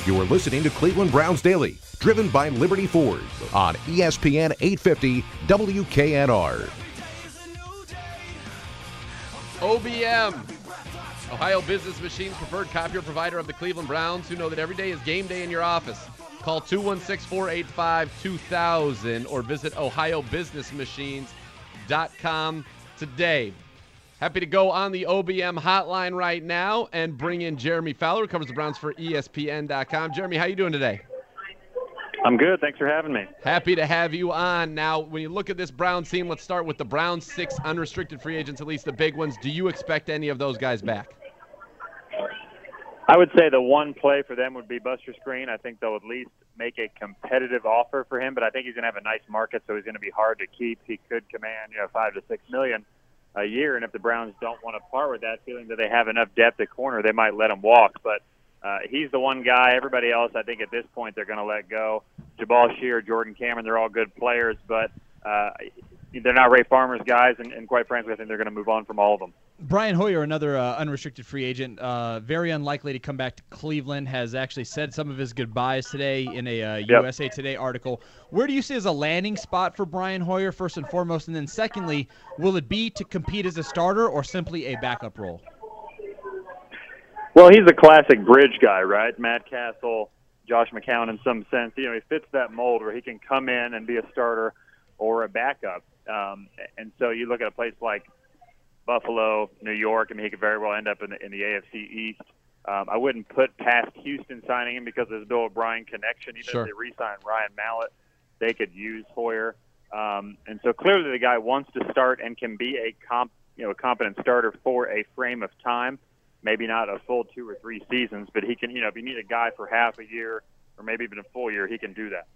You are listening to Cleveland Browns Daily, driven by Liberty Ford on ESPN 850 WKNR. OBM, Ohio Business Machines, preferred copier provider of the Cleveland Browns, who know that every day is game day in your office. Call 216-485-2000 or visit ohiobusinessmachines.com today. Happy to go on the OBM hotline right now and bring in Jeremy Fowler, who covers the Browns for ESPN.com. Jeremy, how you doing today? I'm good. Thanks for having me. Happy to have you on. Now, when you look at this Browns team, let's start with the Browns' 6 unrestricted free agents, at least the big ones. Do you expect any of those guys back? I would say the one play for them would be Buster Skrine. I think they'll at least make a competitive offer for him, but I think he's going to have a nice market, so he's going to be hard to keep. He could command, $5 to $6 million a year, and if the Browns don't want to part with that, feeling that they have enough depth at corner, they might let him walk. But he's the one guy. Everybody else, I think at this point, they're going to let go. Jabal Shear, Jordan Cameron, they're all good players, but they're not Ray Farmer's guys, and quite frankly, I think they're going to move on from all of them. Brian Hoyer, another unrestricted free agent, very unlikely to come back to Cleveland, has actually said some of his goodbyes today in a USA Today article. Where do you see as a landing spot for Brian Hoyer, first and foremost? And then secondly, will it be to compete as a starter or simply a backup role? Well, he's a classic bridge guy, right? Matt Castle, Josh McCown in some sense. He fits that mold where he can come in and be a starter or a backup. And so you look at a place like Buffalo, New York. I mean, he could very well end up in the AFC East. I wouldn't put past Houston signing him because of his Bill O'Brien connection. Even if they re-sign Ryan Mallett, they could use Hoyer. And so clearly the guy wants to start and can be a competent starter for a frame of time. Maybe not a full 2 or 3 seasons, but he can, if you need a guy for half a year or maybe even a full year, he can do that.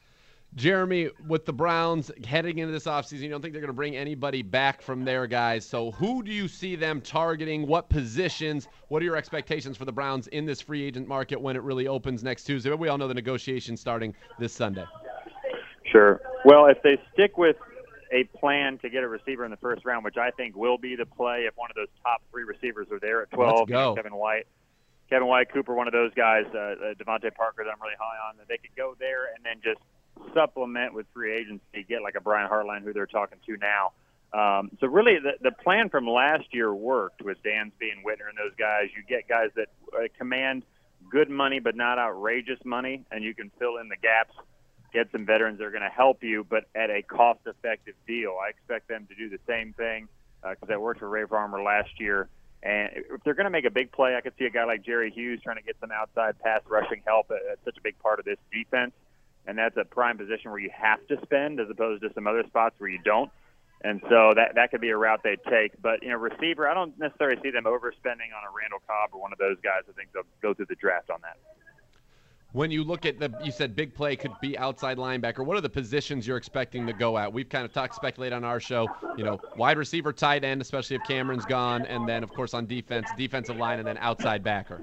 Jeremy, with the Browns heading into this offseason, you don't think they're going to bring anybody back from their guys. So who do you see them targeting? What positions? What are your expectations for the Browns in this free agent market when it really opens next Tuesday? We all know the negotiations starting this Sunday. Sure. Well, if they stick with a plan to get a receiver in the first round, which I think will be the play if one of those top 3 receivers are there at 12, Let's go. Kevin White, Cooper, one of those guys, Devontae Parker that I'm really high on, that they could go there and then just supplement with free agency, get like a Brian Hartline, who they're talking to now. So really the plan from last year worked with Dansby and Whitner and those guys. You get guys that command good money but not outrageous money, and you can fill in the gaps, get some veterans that are going to help you, but at a cost-effective deal. I expect them to do the same thing because that worked for Ray Farmer last year. And if they're going to make a big play, I could see a guy like Jerry Hughes trying to get some outside pass rushing help. That's such a big part of this defense. And that's a prime position where you have to spend as opposed to some other spots where you don't. And so that could be a route they take. But, receiver, I don't necessarily see them overspending on a Randall Cobb or one of those guys. I think they'll go through the draft on that. When you look at you said big play could be outside linebacker. What are the positions you're expecting to go at? We've kind of speculate on our show, wide receiver, tight end, especially if Cameron's gone. And then, of course, on defensive line, and then outside backer.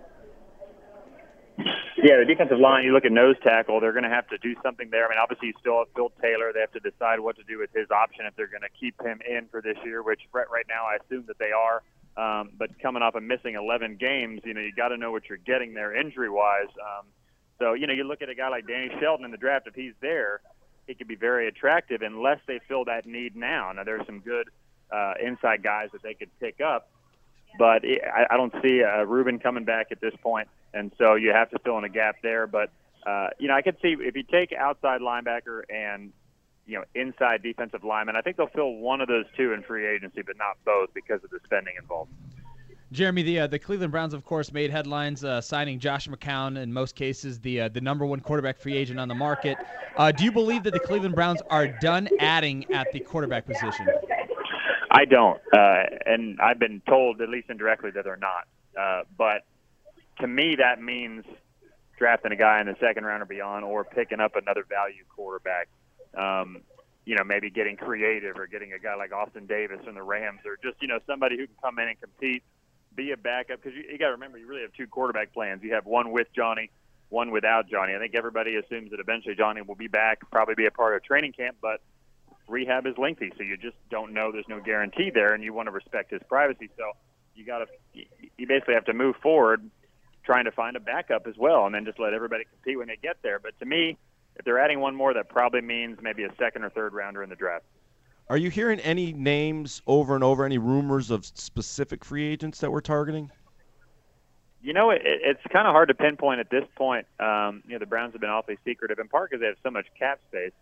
Yeah, the defensive line, you look at nose tackle, they're going to have to do something there. I mean, obviously you still have Phil Taylor. They have to decide what to do with his option if they're going to keep him in for this year, which right now I assume that they are. But coming off of missing 11 games, you got to know what you're getting there injury-wise. So, you look at a guy like Danny Shelton in the draft. If he's there, he could be very attractive unless they fill that need now. Now, there's some good inside guys that they could pick up. But I don't see Reuben coming back at this point, and so you have to fill in a gap there. But, I could see if you take outside linebacker and, inside defensive lineman, I think they'll fill one of those 2 in free agency, but not both because of the spending involved. Jeremy, the Cleveland Browns, of course, made headlines signing Josh McCown, in most cases the number 1 quarterback free agent on the market. Do you believe that the Cleveland Browns are done adding at the quarterback position? I don't, and I've been told, at least indirectly, that they're not. But to me, that means drafting a guy in the second round or beyond, or picking up another value quarterback. Maybe getting creative, or getting a guy like Austin Davis from the Rams, or just somebody who can come in and compete, be a backup. Because you got to remember, you really have 2 quarterback plans. You have one with Johnny, one without Johnny. I think everybody assumes that eventually Johnny will be back, probably be a part of training camp, but rehab is lengthy, so you just don't know. There's no guarantee there, and you want to respect his privacy. So you basically have to move forward trying to find a backup as well, and then just let everybody compete when they get there. But to me, if they're adding one more, that probably means maybe a second or third rounder in the draft. Are you hearing any names over and over, any rumors of specific free agents that we're targeting? You know, it's kind of hard to pinpoint at this point. The Browns have been awfully secretive, in part because they have so much cap space.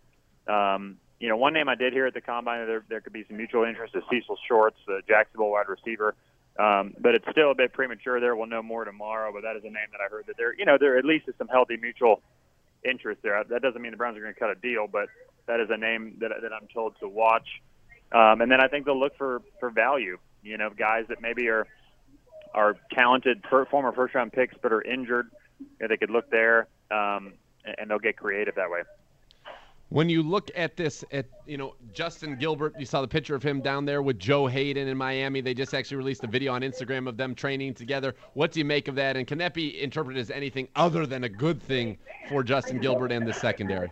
One name I did hear at the Combine, there could be some mutual interest, is Cecil Shorts, the Jacksonville wide receiver. But it's still a bit premature there. We'll know more tomorrow, but that is a name that I heard that there at least is some healthy mutual interest there. That doesn't mean the Browns are going to cut a deal, but that is a name that I'm told to watch. And then I think they'll look for value, guys that maybe are talented former first-round picks but are injured. They could look there, and they'll get creative that way. When you look at this, Justin Gilbert, you saw the picture of him down there with Joe Hayden in Miami. They just actually released a video on Instagram of them training together. What do you make of that? And can that be interpreted as anything other than a good thing for Justin Gilbert and the secondary?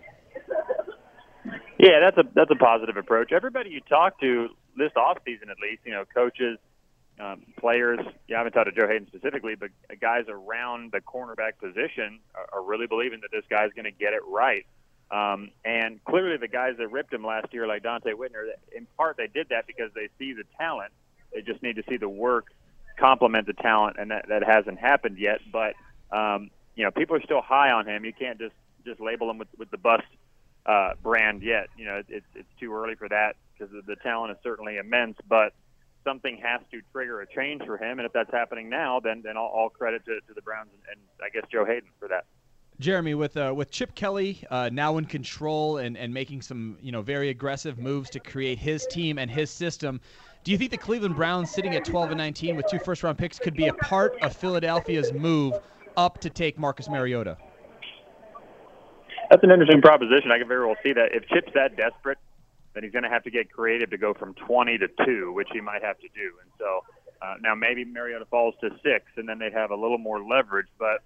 Yeah, that's a positive approach. Everybody you talk to this offseason, at least, coaches, players, I haven't talked to Joe Hayden specifically, but guys around the cornerback position are really believing that this guy's going to get it right. And clearly the guys that ripped him last year, like Dante Whitner, in part they did that because they see the talent. They just need to see the work complement the talent, and that hasn't happened yet. But, people are still high on him. You can't just label him with the bust brand yet. It's too early for that because the talent is certainly immense, but something has to trigger a change for him. And if that's happening now, then all credit to the Browns and I guess Joe Hayden for that. Jeremy, with Chip Kelly now in control and making some very aggressive moves to create his team and his system, do you think the Cleveland Browns sitting at 12-19 with 2 first-round picks could be a part of Philadelphia's move up to take Marcus Mariota? That's an interesting proposition. I can very well see that. If Chip's that desperate, then he's going to have to get creative to go from 20 to 2, which he might have to do. And so now maybe Mariota falls to 6, and then they'd have a little more leverage. But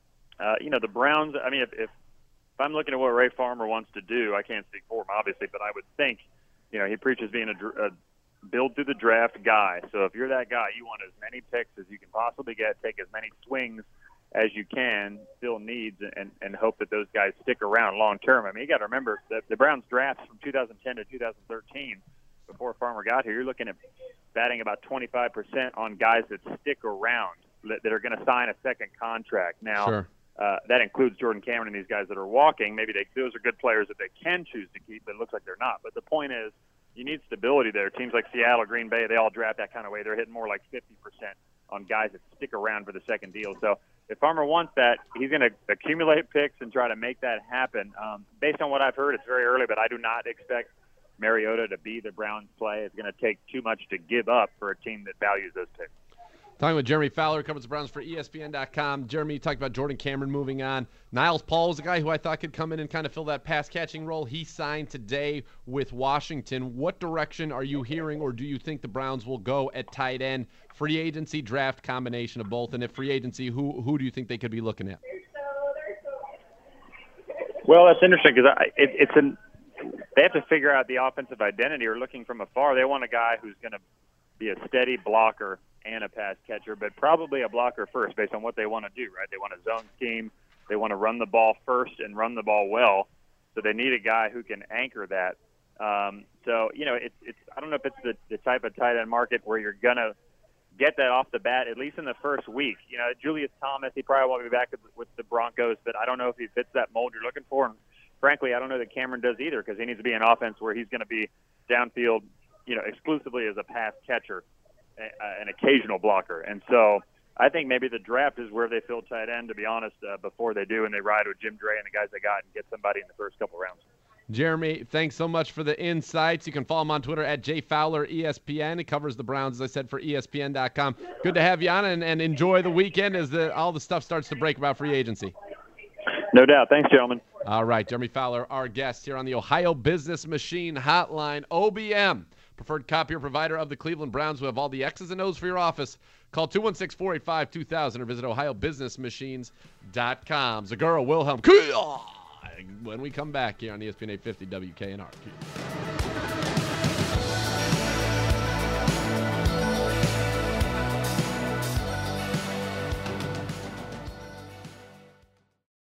the Browns, if I'm looking at what Ray Farmer wants to do, I can't speak for him, obviously, but I would think, he preaches being a build through the draft guy. So if you're that guy, you want as many picks as you can possibly get, take as many swings as you can, fill needs, and hope that those guys stick around long term. You got to remember that the Browns drafts from 2010 to 2013, before Farmer got here, you're looking at batting about 25% on guys that stick around, that are going to sign a second contract. Now, sure. That includes Jordan Cameron and these guys that are walking. Maybe those are good players that they can choose to keep, but it looks like they're not. But the point is, you need stability there. Teams like Seattle, Green Bay, they all draft that kind of way. They're hitting more like 50% on guys that stick around for the second deal. So if Farmer wants that, he's going to accumulate picks and try to make that happen. Based on what I've heard, it's very early, but I do not expect Mariota to be the Browns' play. It's going to take too much to give up for a team that values those picks. Talking with Jeremy Fowler, covers the Browns for ESPN.com. Jeremy, you talked about Jordan Cameron moving on. Niles Paul was a guy who I thought could come in and kind of fill that pass-catching role. He signed today with Washington. What direction are you hearing, or do you think the Browns will go at tight end? Free agency, draft, combination of both. And if free agency, who do you think they could be looking at? Well, that's interesting because they have to figure out the offensive identity, or looking from afar. They want a guy who's going to be a steady blocker and a pass catcher, but probably a blocker first based on what they want to do, right? They want a zone scheme. They want to run the ball first and run the ball well. So they need a guy who can anchor that. It's I don't know if it's the type of tight end market where you're going to get that off the bat, at least in the first week. Julius Thomas, he probably won't be back with the Broncos, but I don't know if he fits that mold you're looking for. And frankly, I don't know that Cameron does either, because he needs to be an offense where he's going to be downfield, exclusively as a pass catcher, an occasional blocker. And so I think maybe the draft is where they fill tight end, to be honest, before they do, and they ride with Jim Dre and the guys they got and get somebody in the first couple rounds. Jeremy, thanks so much for the insights. You can follow him on Twitter at JFowlerESPN. He covers the Browns, as I said, for ESPN.com. Good to have you on, and enjoy the weekend as all the stuff starts to break about free agency. No doubt. Thanks, gentlemen. All right, Jeremy Fowler, our guest here on the Ohio Business Machine Hotline. OBM, preferred copier provider of the Cleveland Browns, who have all the X's and O's for your office. Call 216-485-2000 or visit ohiobusinessmachines.com. Zagura Wilhelm when we come back here on ESPN 850 WKNR.